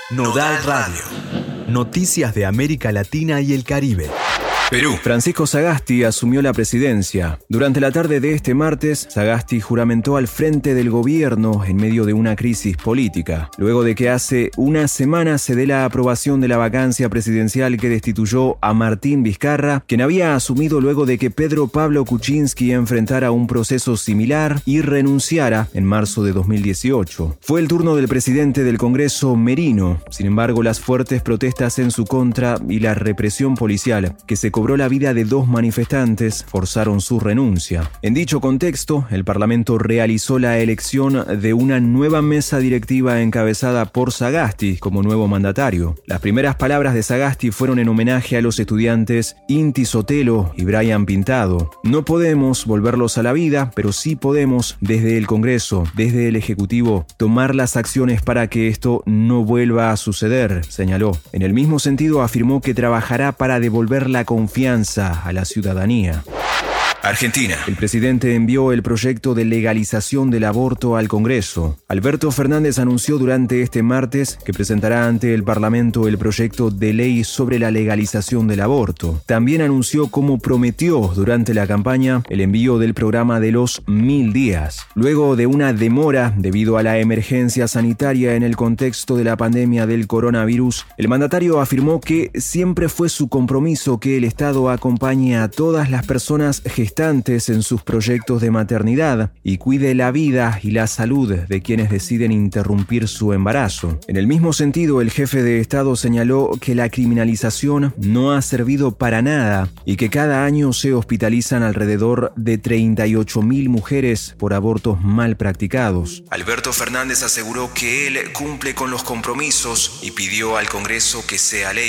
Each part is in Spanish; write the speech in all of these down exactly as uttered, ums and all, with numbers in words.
Nodal Radio. Noticias de América Latina y el Caribe. Perú. Francisco Sagasti asumió la presidencia. Durante la tarde de este martes, Sagasti juramentó al frente del gobierno en medio de una crisis política, luego de que hace una semana se dé la aprobación de la vacancia presidencial que destituyó a Martín Vizcarra, quien había asumido luego de que Pedro Pablo Kuczynski enfrentara un proceso similar y renunciara en marzo de dos mil dieciocho. Fue el turno del presidente del Congreso, Merino. Sin embargo, las fuertes protestas en su contra y la represión policial que se cobró la vida de dos manifestantes forzaron su renuncia. En dicho contexto, el Parlamento realizó la elección de una nueva mesa directiva encabezada por Sagasti como nuevo mandatario. Las primeras palabras de Sagasti fueron en homenaje a los estudiantes Inti Sotelo y Brian Pintado. No podemos volverlos a la vida, pero sí podemos, desde el Congreso, desde el Ejecutivo, tomar las acciones para que esto no vuelva a suceder, señaló. En el mismo sentido, afirmó que trabajará para devolver la confianza confianza a la ciudadanía. Argentina. El presidente envió el proyecto de legalización del aborto al Congreso. Alberto Fernández anunció durante este martes que presentará ante el Parlamento el proyecto de ley sobre la legalización del aborto. También anunció, como prometió durante la campaña, el envío del programa de los mil días. Luego de una demora debido a la emergencia sanitaria en el contexto de la pandemia del coronavirus, el mandatario afirmó que siempre fue su compromiso que el Estado acompañe a todas las personas gestantes en sus proyectos de maternidad y cuide la vida y la salud de quienes deciden interrumpir su embarazo. En el mismo sentido, el jefe de Estado señaló que la criminalización no ha servido para nada y que cada año se hospitalizan alrededor de treinta y ocho mil mujeres por abortos mal practicados. Alberto Fernández aseguró que él cumple con los compromisos y pidió al Congreso que sea ley.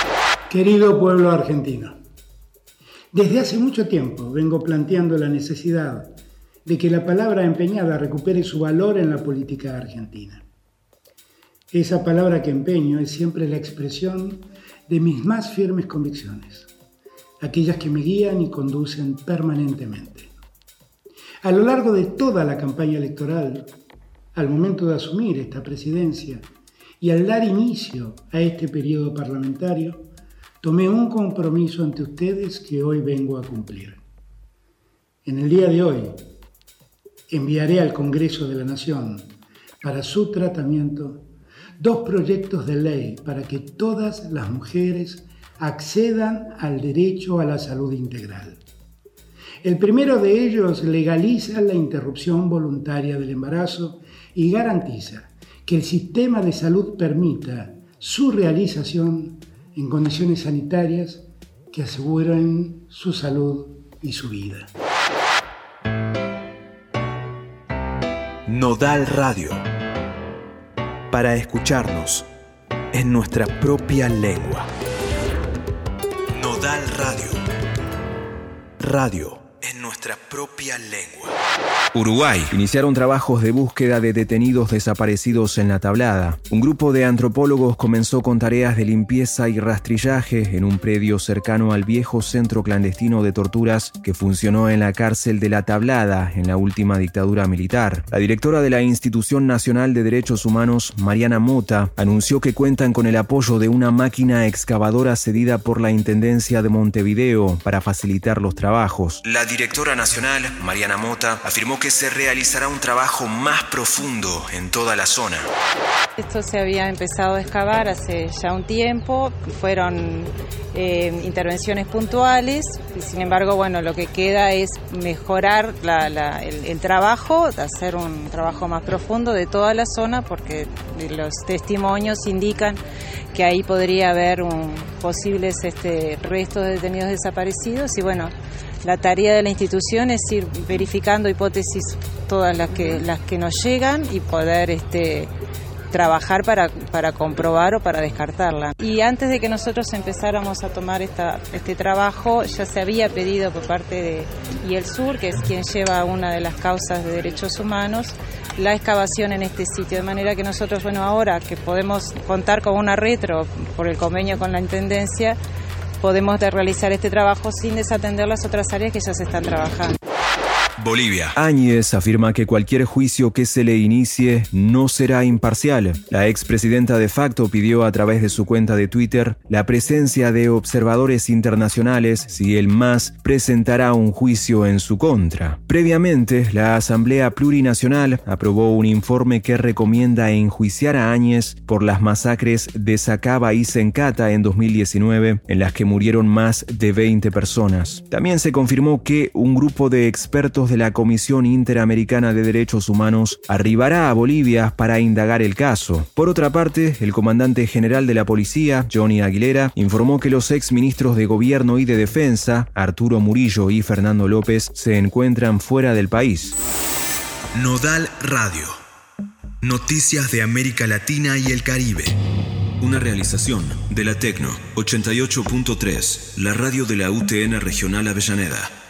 Querido pueblo argentino, desde hace mucho tiempo vengo planteando la necesidad de que la palabra empeñada recupere su valor en la política argentina. Esa palabra que empeño es siempre la expresión de mis más firmes convicciones, aquellas que me guían y conducen permanentemente. A lo largo de toda la campaña electoral, al momento de asumir esta presidencia y al dar inicio a este periodo parlamentario, tomé un compromiso ante ustedes que hoy vengo a cumplir. En el día de hoy, enviaré al Congreso de la Nación, para su tratamiento, dos proyectos de ley para que todas las mujeres accedan al derecho a la salud integral. El primero de ellos legaliza la interrupción voluntaria del embarazo y garantiza que el sistema de salud permita su realización en condiciones sanitarias que aseguren su salud y su vida. Nodal Radio. Para escucharnos en nuestra propia lengua. Nodal Radio. Radio en nuestra propia lengua. Uruguay. Iniciaron trabajos de búsqueda de detenidos desaparecidos en La Tablada. Un grupo de antropólogos comenzó con tareas de limpieza y rastrillaje en un predio cercano al viejo centro clandestino de torturas que funcionó en la cárcel de La Tablada en la última dictadura militar. La directora de la Institución Nacional de Derechos Humanos, Mariana Mota, anunció que cuentan con el apoyo de una máquina excavadora cedida por la Intendencia de Montevideo para facilitar los trabajos. La directora nacional, Mariana Mota, afirmó que se realizará un trabajo más profundo en toda la zona. Esto se había empezado a excavar hace ya un tiempo, fueron eh, intervenciones puntuales, y sin embargo, bueno, lo que queda es mejorar la, la, el, el trabajo, hacer un trabajo más profundo de toda la zona, porque los testimonios indican que ahí podría haber un, posibles este, restos de detenidos desaparecidos, y bueno, la tarea de la institución es ir verificando hipótesis todas las que las que nos llegan y poder este trabajar para, para comprobar o para descartarla. Y antes de que nosotros empezáramos a tomar esta, este trabajo, ya se había pedido por parte de IELSUR, que es quien lleva una de las causas de derechos humanos, la excavación en este sitio, de manera que nosotros, bueno, ahora que podemos contar con una retro por el convenio con la Intendencia, podemos realizar este trabajo sin desatender las otras áreas que ya se están trabajando. Bolivia. Áñez afirma que cualquier juicio que se le inicie no será imparcial. La expresidenta de facto pidió a través de su cuenta de Twitter la presencia de observadores internacionales si el M A S presentará un juicio en su contra. Previamente, la Asamblea Plurinacional aprobó un informe que recomienda enjuiciar a Áñez por las masacres de Sacaba y Sencata en dos mil diecinueve, en las que murieron más de veinte personas. También se confirmó que un grupo de expertos de la Comisión Interamericana de Derechos Humanos arribará a Bolivia para indagar el caso. Por otra parte, el comandante general de la policía, Johnny Aguilera, informó que los exministros de Gobierno y de Defensa, Arturo Murillo y Fernando López, se encuentran fuera del país. Nodal Radio. Noticias de América Latina y el Caribe. Una realización de la Tecno ochenta y ocho punto tres, la radio de la U T N Regional Avellaneda.